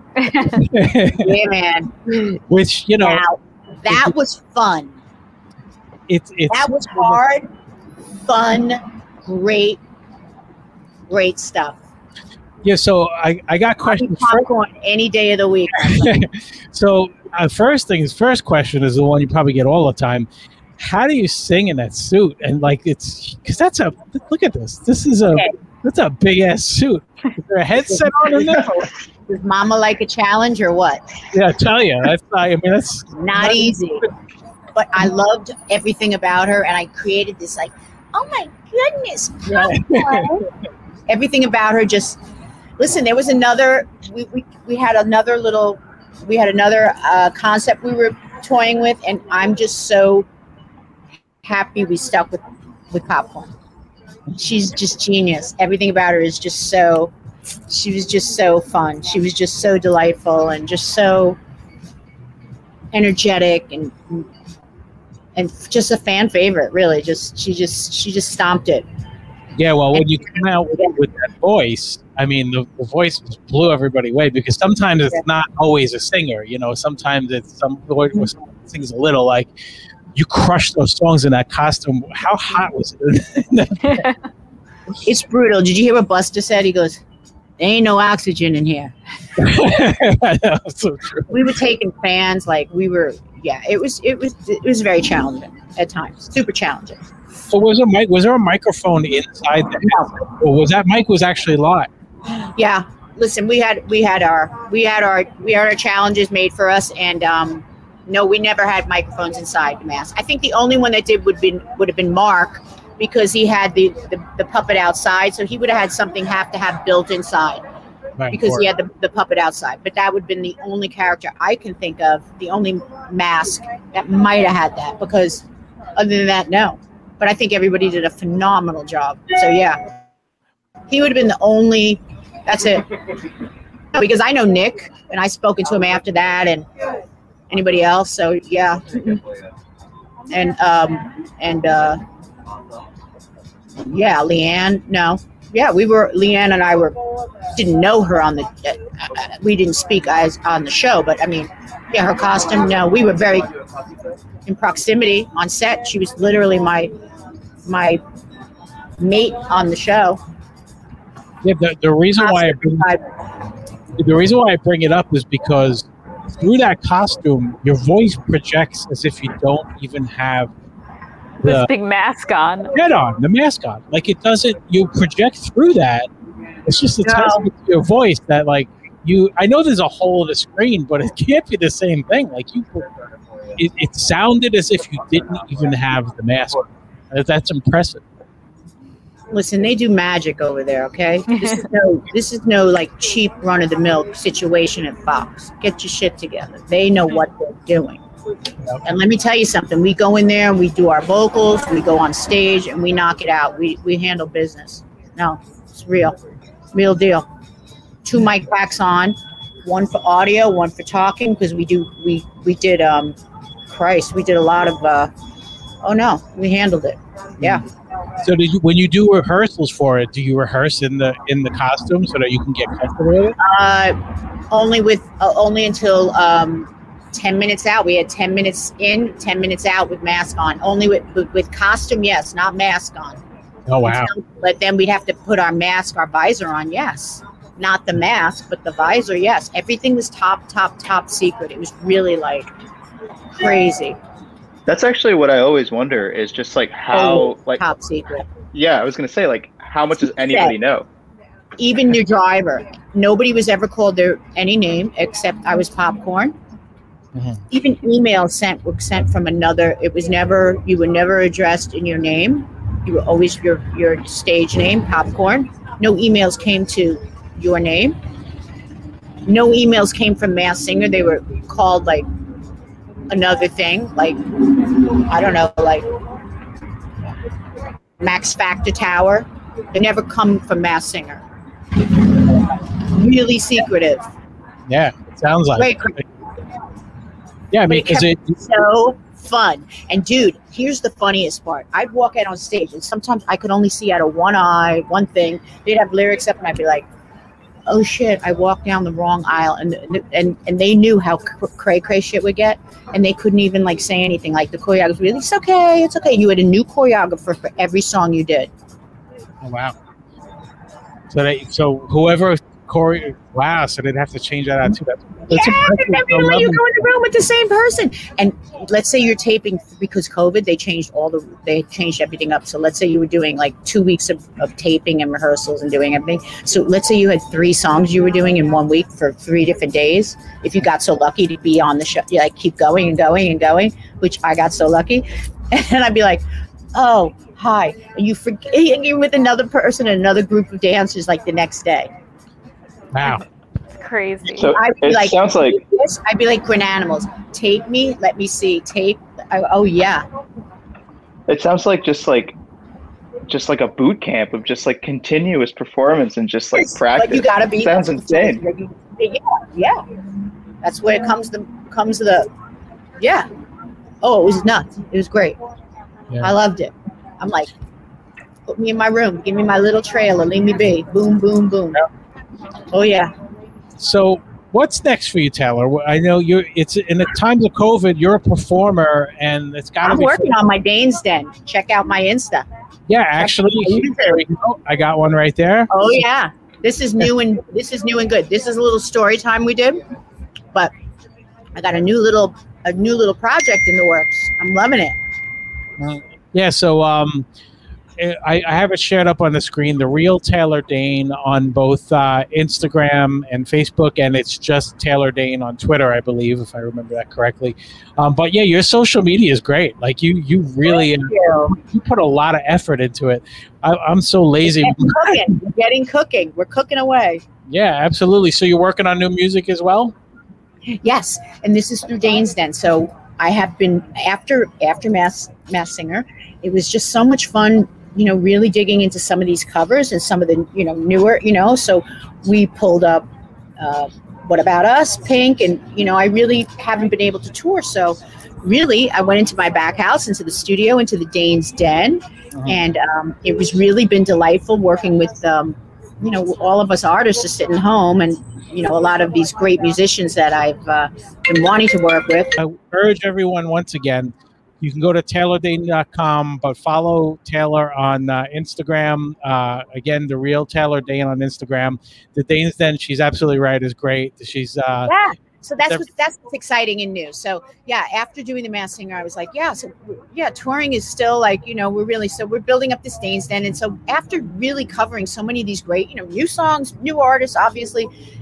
Speaker 5: Yeah, man.
Speaker 2: Which, you know.
Speaker 5: Now, that it, was fun.
Speaker 2: It's, it's
Speaker 5: that was hard, fun, great, great stuff.
Speaker 2: Yeah, so I, I got questions.
Speaker 5: Popcorn for, any day of the week.
Speaker 2: So uh, first things, first question is the one you probably get all the time. How do you sing in that suit? And like, it's because that's a look at this. This is a okay. That's a big ass suit. Is there a headset on in there?
Speaker 5: Does Mama like a challenge or what?
Speaker 2: Yeah, I tell you, that's I mean that's
Speaker 5: not, not easy. But I loved everything about her, and I created this like, oh my goodness, everything about her just. Listen, there was another, we, we, we had another little, we had another uh, concept we were toying with, and I'm just so happy we stuck with, with Popcorn. She's just genius. Everything about her is just so, she was just so fun. She was just so delightful and just so energetic and and just a fan favorite, really. Just she just she just stomped it.
Speaker 2: Yeah, well, when you come out with, with that voice, I mean, the, the voice just blew everybody away, because sometimes it's not always a singer, you know. Sometimes it's some where someone sings a little. Like, you crushed those songs in that costume. How hot was it?
Speaker 5: It's brutal. Did you hear what Buster said? He goes, "There ain't no oxygen in here."
Speaker 2: That's so true.
Speaker 5: We were taking fans, like we were. Yeah, it was. It was. It was very challenging at times. Super challenging.
Speaker 2: So was there mic? Was there a microphone inside the headset, or was that mic was actually live?
Speaker 5: Yeah. Listen, we had we had our we had our we had our challenges made for us, and um, no, we never had microphones inside the mask. I think the only one that did would been would have been Mark, because he had the, the, the puppet outside, so he would have had something have to have built inside, right, because he had the, the puppet outside. But that would have been the only character I can think of, the only mask that might have had that, because other than that, no. But I think everybody did a phenomenal job. So, yeah. He would have been the only, that's it. Because I know Nick, and I've spoken to him after that, and anybody else. So, yeah. And, um, and, uh, yeah, Leanne, no. Yeah, we were, Leanne and I were, didn't know her on the, uh, we didn't speak as on the show, but I mean, yeah, her costume, no, we were very in proximity on set. She was literally my, my mate on the show.
Speaker 2: Yeah, the, the reason why I bring, the reason why I bring it up is because through that costume, your voice projects as if you don't even have the
Speaker 4: this big mask on.
Speaker 2: Head on, the mask on. Like, it doesn't, you project through that. It's just a
Speaker 5: no.
Speaker 2: testament to your voice that, like, you, I know there's a hole in the screen, but it can't be the same thing. Like, you, it, it sounded as if you didn't even have the mask on. That's impressive.
Speaker 5: Listen, they do magic over there, okay? This is no, this is no like cheap run of the mill situation at Fox. Get your shit together. They know what they're doing. And let me tell you something. We go in there and we do our vocals. We go on stage and we knock it out. We we handle business. No, it's real, real deal. Two mic packs on, one for audio, one for talking, because we do we we did um, Christ, we did a lot of. Uh, oh no, we handled it. Yeah.
Speaker 2: So, do you, when you do rehearsals for it, do you rehearse in the in the costume so that you can get comfortable with it?
Speaker 5: Uh, only with uh, only until um, ten minutes out. We had ten minutes in, ten minutes out with mask on. Only with with, with costume, yes, not mask on.
Speaker 2: Oh wow!
Speaker 5: But then we'd have to put our mask, our visor on, yes. Not the mask, but the visor, yes. Everything was top, top, top secret. It was really like crazy.
Speaker 3: That's actually what I always wonder is just like how
Speaker 5: Oh,
Speaker 3: like
Speaker 5: top secret.
Speaker 3: yeah, I was gonna say like how much does anybody know?
Speaker 5: Even your driver. Nobody was ever called their any name except I was Popcorn.
Speaker 2: Mhm.
Speaker 5: Even emails sent were sent from another. It was never you were never addressed in your name. You were always your your stage name, Popcorn. No emails came to your name. No emails came from Masked Singer. They were called like another thing, like I don't know, like Max Factor Tower. They never come from Masked Singer. Really secretive.
Speaker 2: Yeah, it sounds like.
Speaker 5: Great.
Speaker 2: It. Yeah, I mean,
Speaker 5: But it
Speaker 2: is it?
Speaker 5: kept so fun. And dude, here's the funniest part. I'd walk out on stage and sometimes I could only see out of one eye, one thing. They'd have lyrics up and I'd be like, oh shit, I walked down the wrong aisle. And and and they knew how cray cray shit would get. And they couldn't even like say anything. Like the choreographer, really, it's okay, it's okay. You had a new choreographer for every song you did.
Speaker 2: Oh, wow. So they, so whoever choreo, wow. So they'd have to change that out too. That's, that's
Speaker 5: Yeah,
Speaker 2: impressive.
Speaker 5: and every
Speaker 2: I
Speaker 5: time
Speaker 2: love
Speaker 5: you
Speaker 2: it.
Speaker 5: go in the room with the same person. And let's say you're taping because COVID, they changed all the, they changed everything up. So let's say you were doing like two weeks of, of taping and rehearsals and doing everything. So let's say you had three songs you were doing in one week for three different days. If you got so lucky to be on the show, you like keep going and going and going, which I got so lucky. And I'd be like, oh, hi. And you forget, you're with another person and another group of dancers like the next day.
Speaker 2: Wow.
Speaker 4: Crazy.
Speaker 3: So
Speaker 5: I'd be
Speaker 3: it
Speaker 5: like,
Speaker 3: sounds like
Speaker 5: this, I'd be like Green Animals. Take me, let me see. Tape. I, oh yeah.
Speaker 3: it sounds like just like just like a boot camp of just like continuous performance and just like
Speaker 5: It's-
Speaker 3: practice.
Speaker 5: But you gotta be.
Speaker 3: Sounds insane.
Speaker 5: Yeah, yeah. That's where it comes the comes to the. Yeah. Oh, it was nuts. It was great.
Speaker 2: Yeah.
Speaker 5: I loved it. I'm like, put me in my room. Give me my little trailer. Leave me be. Boom, boom, boom. Oh yeah.
Speaker 2: So what's next for you, Taylor? I know you're. It's in the times of COVID. You're a performer, and it's got to
Speaker 5: I'm
Speaker 2: be.
Speaker 5: working on my Dane's Den. Check out my Insta.
Speaker 2: Yeah, actually, here we go. I got one right there.
Speaker 5: Oh yeah. This is new and this is new and good. This is a little story time we did, but I got a new little a new little project in the works. I'm loving it.
Speaker 2: Yeah, so um, I, I have it shared up on the screen. The Real Taylor Dane on both uh, Instagram and Facebook, and it's just Taylor Dane on Twitter, I believe, if I remember that correctly. Um, but yeah, your social media is great. Like you, you really
Speaker 5: Thank you.
Speaker 2: you put a lot of effort into it. I, I'm so lazy.
Speaker 5: Getting cooking. We're getting cooking. We're cooking away.
Speaker 2: Yeah, absolutely. So you're working on new music as well?
Speaker 5: Yes, and this is through Dane's Den. So I have been after after Mass Mass Singer. It was just so much fun, you know, really digging into some of these covers and some of the, you know, newer, you know. So we pulled up uh, What About Us, Pink, and you know, I really haven't been able to tour. So really, I went into my back house, into the studio, into the Dane's Den,
Speaker 2: Uh-huh.
Speaker 5: and um, it was really been delightful working with, um, you know, all of us artists just sitting home and. You know, a lot of these great musicians that I've uh, been wanting to work with.
Speaker 2: I urge everyone once again, you can go to taylor dane dot com, but follow Taylor on uh, Instagram. Uh, again, the Real Taylor Dane on Instagram. The Dane's Den, she's absolutely right, is great. She's uh,
Speaker 5: Yeah. So that's
Speaker 2: They're-
Speaker 5: what, that's what's exciting and new. So yeah, after doing the Masked Singer, I was like, yeah, so yeah, touring is still like, you know, we're really so we're building up this Dane's Den, and so after really covering so many of these great, you know, new songs, new artists, obviously,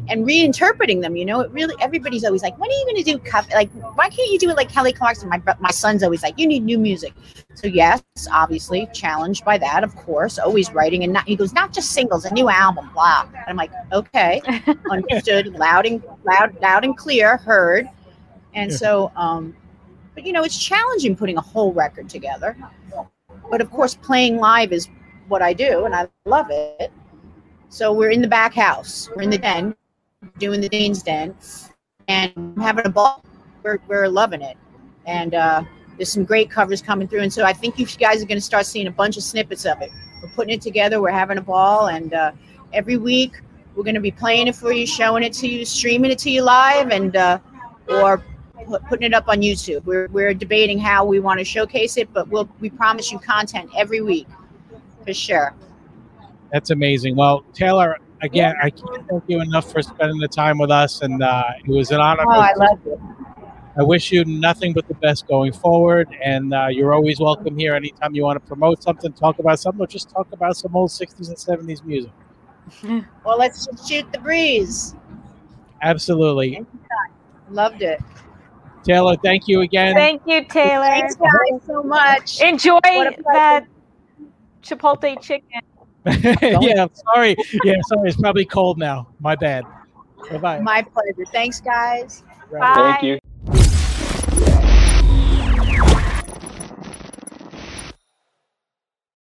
Speaker 5: and reinterpreting them. You know, it really, everybody's always like, when are you going to do cover? Like, why can't you do it like Kelly Clarkson? My my son's always like, you need new music. So yes, obviously challenged by that, of course, always writing. And not, he goes, not just singles, a new album, blah. And I'm like, okay, understood, loud and loud, loud and clear, heard. And so, um, but you know, it's challenging putting a whole record together. But of course, playing live is what I do, and I love it. So we're in the back house, we're in the den, doing the Dean's Den, and having a ball. We're we're loving it, and uh, there's some great covers coming through. And so I think you guys are going to start seeing a bunch of snippets of it. We're putting it together. We're having a ball, and uh, every week we're going to be playing it for you, showing it to you, streaming it to you live, and uh, or putting it up on YouTube. We're we're debating how we want to showcase it, but we'll we promise you content every week for sure.
Speaker 2: That's amazing. Well, Taylor, again, I can't thank you enough for spending the time with us, and uh, it was an honor.
Speaker 5: Oh, I love it.
Speaker 2: I wish you nothing but the best going forward, and uh, you're always welcome here anytime you want to promote something, talk about something, or just talk about some old sixties and seventies music.
Speaker 5: Well, let's just shoot the breeze.
Speaker 2: Absolutely.
Speaker 5: Loved it.
Speaker 2: Taylor, thank you again.
Speaker 4: Thank you, Taylor.
Speaker 5: Thanks, guys, so much.
Speaker 4: Enjoy
Speaker 5: What a pleasure.
Speaker 4: that Chipotle chicken.
Speaker 2: Yeah, sorry. Yeah, sorry. It's probably cold now. My bad. Bye-bye.
Speaker 5: My pleasure. Thanks, guys.
Speaker 4: Bye.
Speaker 3: Thank you.